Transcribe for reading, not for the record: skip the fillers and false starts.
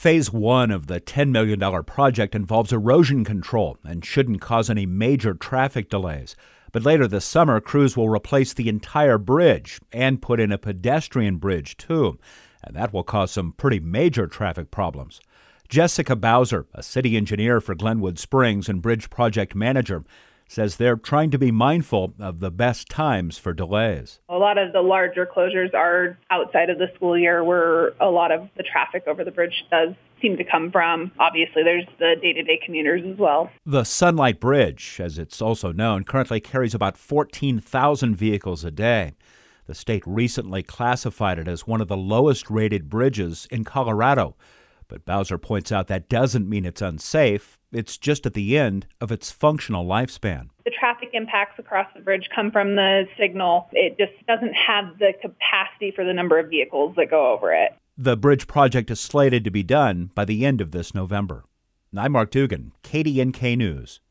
Phase 1 of the $10 million project involves erosion control and shouldn't cause any major traffic delays. But later this summer, crews will replace the entire bridge and put in a pedestrian bridge, too. And that will cause some pretty major traffic problems. Jessica Bowser, a city engineer for Glenwood Springs and bridge project manager, says they're trying to be mindful of the best times for delays. A lot of the larger closures are outside of the school year where a lot of the traffic over the bridge does seem to come from. Obviously, there's the day-to-day commuters as well. The Sunlight Bridge, as it's also known, currently carries about 14,000 vehicles a day. The state recently classified it as one of the lowest-rated bridges in Colorado. But Bowser points out that doesn't mean it's unsafe. It's just at the end of its functional lifespan. The traffic impacts across the bridge come from the signal. It just doesn't have the capacity for the number of vehicles that go over it. The bridge project is slated to be done by the end of this November. I'm Mark Dugan, KDNK News.